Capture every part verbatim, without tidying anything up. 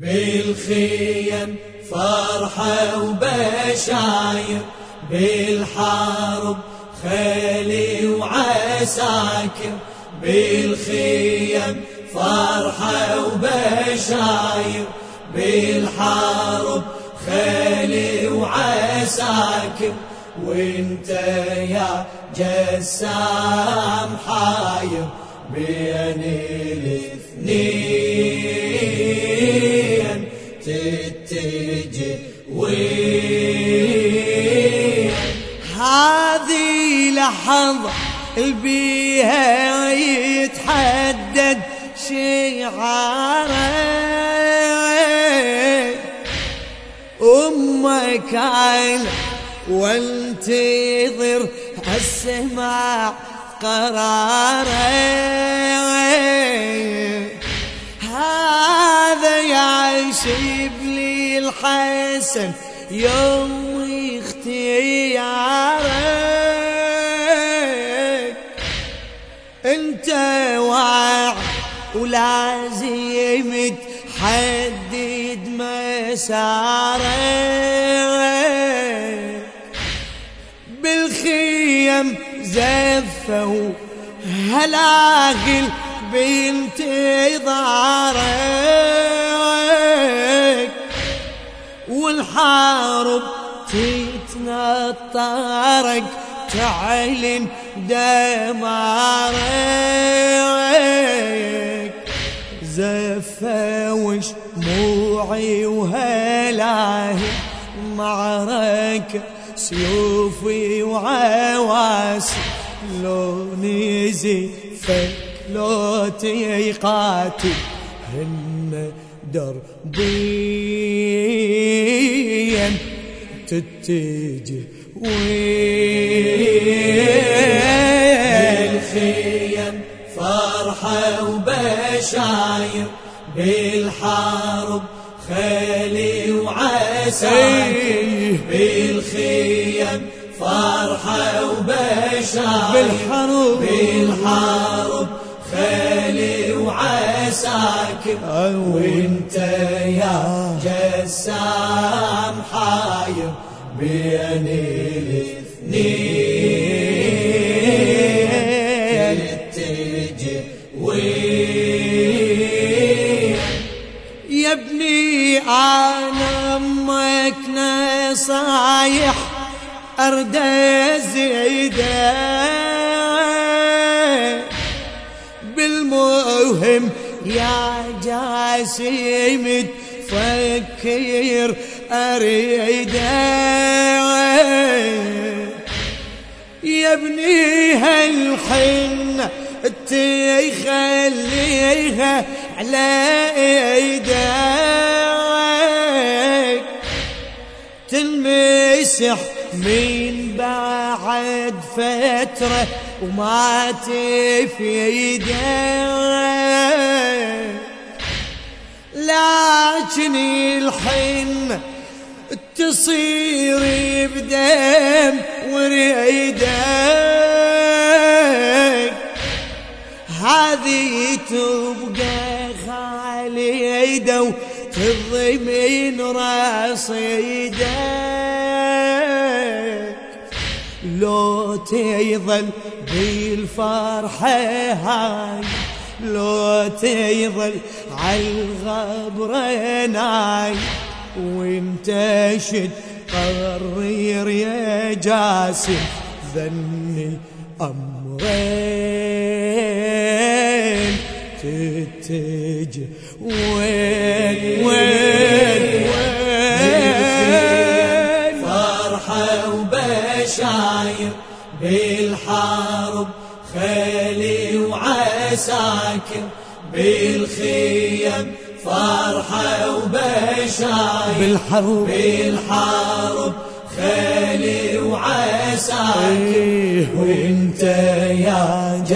بالخيم فرحة وبشاير، بالحرب خيلي وعساكر، بالخيم فرحة وبشاير، بالحرب خيلي وعساكر، وانت يا جسام حاير بين الاثنين تتجه وين. هذه لحظة بيها يتحدد شعارك، أمك عين وانتظر اسمع قرارك. هذا يعشب لي الحسن يوم اختيارك، انت واعي ولازم تحدد مسارك. بالخيم زفوا هلاقل بانتظارك، والحارب تتنطرك تعلن دمارك. زفوا شموعي وهلاهي معركة سيوفي وعواسي، لو نزفك لو تيقاتل هن دربيا تتجه وين. بالخيم فرحة وبشاير، بالحرب خيلي وعساكر، بالخيم فرحة وبشاير، بالحرب بالحرب خيلي وعساكر، وانت يا جسام حاير بين الاثنين تتجه وين. يا ابني انا امك نصايح ارد ازيدك، بالمهم يا جاسم تفكر اريدك. يا ابني هالحنة تخليها على ايدك، تنمسح من بعد فترة وما تفيدك. لكن الحنة تصير بدم وريدك، هذه تبقى خالدة وتضمن رصيدك. لو تظل بالفرحة هاي، لو تظل عالغبرة ناي، وانت شد قرر يا جاسم ذني أمرين تتجه وين وين وين. فرحة وبشاير، بالحرب خيلي وعساكر، بالخيم فرحة وبشاير، بالحرب بالحرب خيلي وعساكر، وانت يا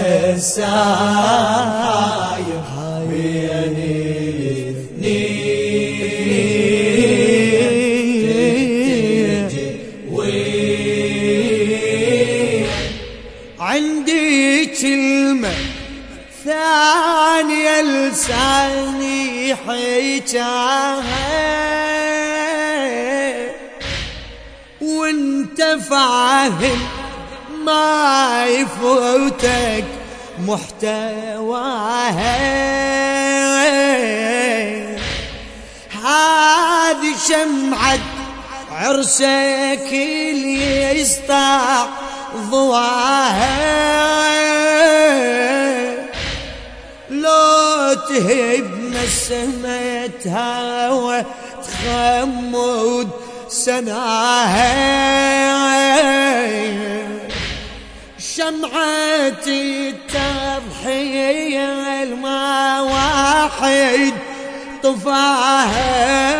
جسام حاير بين الاثنين تتجه وين. عندي كلمة ثانية لساني حجاها وانت فاهم ما يفوتك محتواها. هذه شمعة عرسك اللي يسطع ضواها، لو تهب نسمتها وتخمد سناها. شمعة التضحية الما واحد طفاها،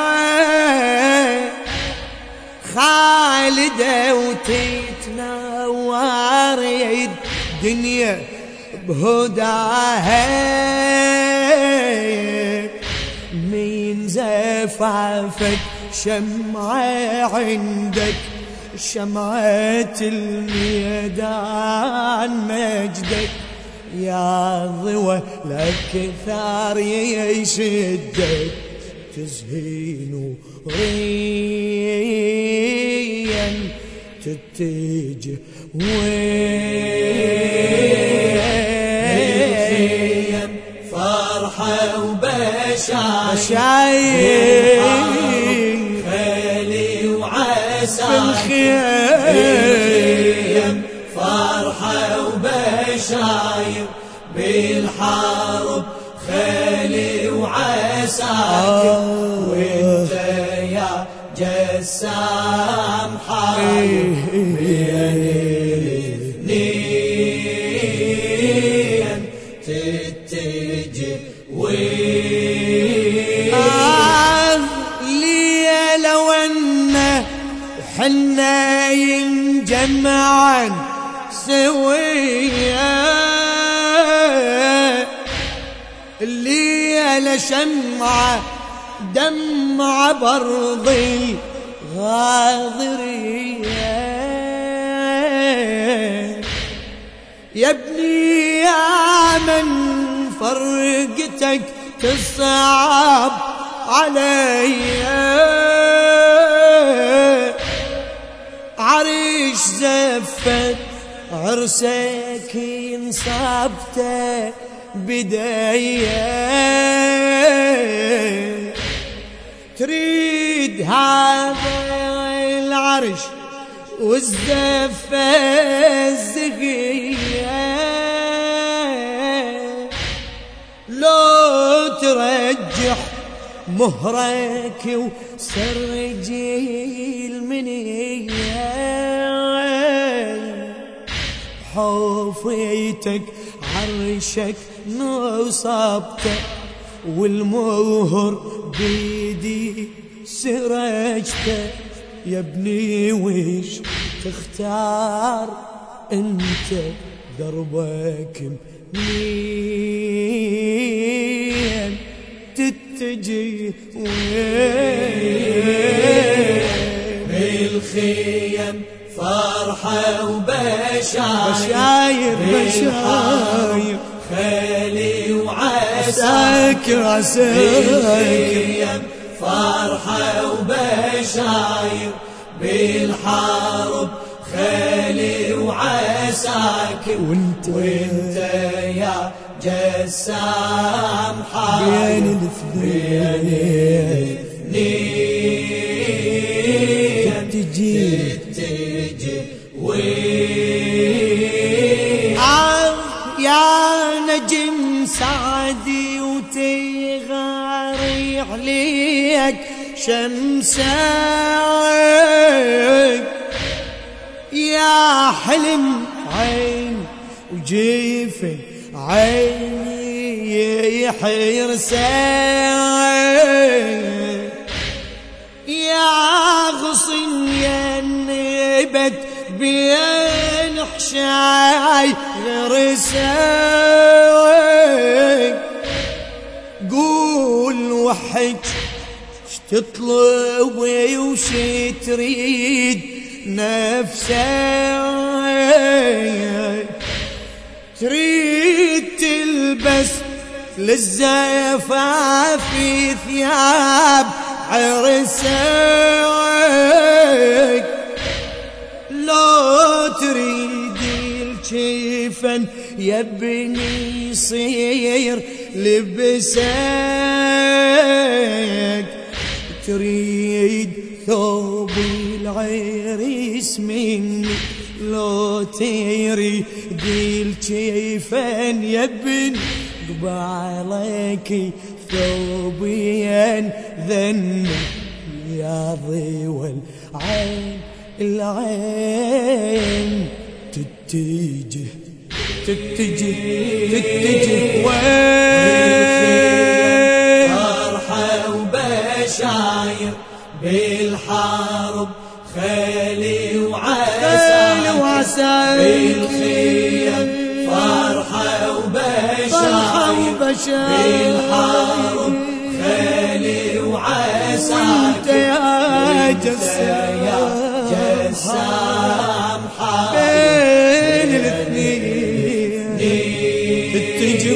خالدة وتتنور الدنيا بهداها. من زفافك شمعة عندك شمعة الميدان مجدك، يا ضوى لك ثار يشدك تزهين وريا تتجه وين فرحة وبشاير خالي وعسى بالخيم، فرحة وبشاير بالحرب خالي وعساكر. وانت يا جسام حاير بين الاثنين تتجه وين. آه لي لو أنه حنا ينجمعا سويا، اللي لشمعة دمع برضي غاضرية. يا ابني يا من فرقتك تصعب عليا، عريش زفت عرسك انصابته بداية. تريد هذا العرش والزفة الزقية، لو ترجح مهرك وسرجي المنية. حوفيتك عرشك نصبته والمهر بيدي سرجته. يا ابني ويش تختار انت دربك منين تتجي وين. بالخيم فرحة بشاير وبشاير بشاير خالي وعساكر عساكر عساكر. فرحة وبشاير بالحرب خالي وعساكر. وانت وانت يا جسام حاير بين الاثنين تجي تتجه وين. يا نجم سعدي وتغاري عليك شمسك، يا حلم عين وجيفن عيني يحرسك، يا غصن يا نبت بين حشاي غرسك. قول وحج شتطلبي وش تريد نفسك، تريد تلبس للزفاف في ثياب عرسك، لو تريد الجفن يا ابني يصير لبسك، تريد ثوب العريس مني لو تريد الجفن يا ابني قبالك ثوبين ذن يا ضوى العين العين تتجه تتجه تتجه وين فرحة وبشاير بالحرب خالي وعساك بالخيم فرحة وبشاير بالحرب خالي وعساك يا جسام يا جسام بين الاثنين تتجه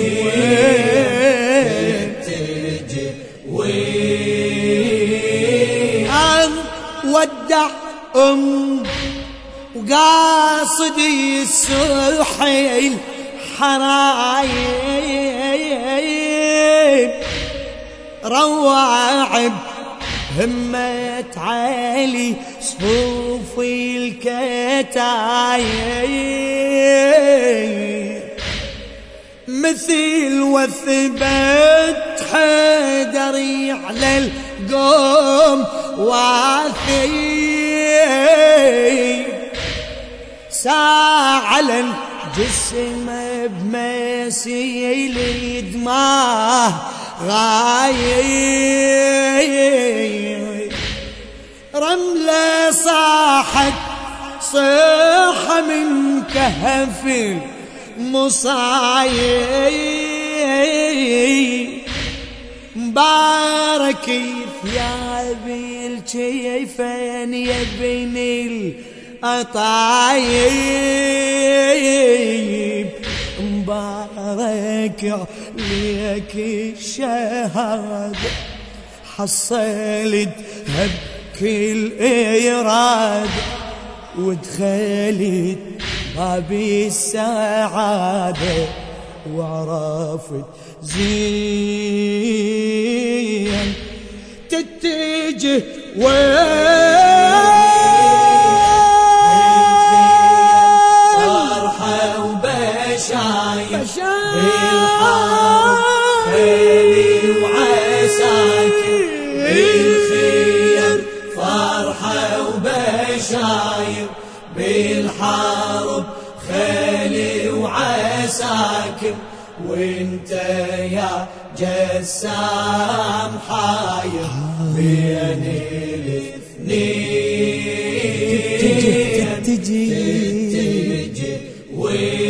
وين تتجه وين ودع أم وقاصدي السحيل حرايب رواعب همة عالي صفوف الكتايب مثل وثبت حدري على القوم واثيب ساعلا جسم بمسيل دماه غايب رملة صاحت صيحة من كهف مصايب مبارك ثياب الجيفين يا ابن الأطايب مبارك عليك الشهادة حصلت بكل إرادة ودخلت باب السعادة وعرفت زين تتجه وين فرحة وبشاير بالحرب خالي وعساكر بالخير فرحة وبشاير بالحرب خالي وعساكر وانت يا جسام حاير بين الاثنين تتجه تتجه وين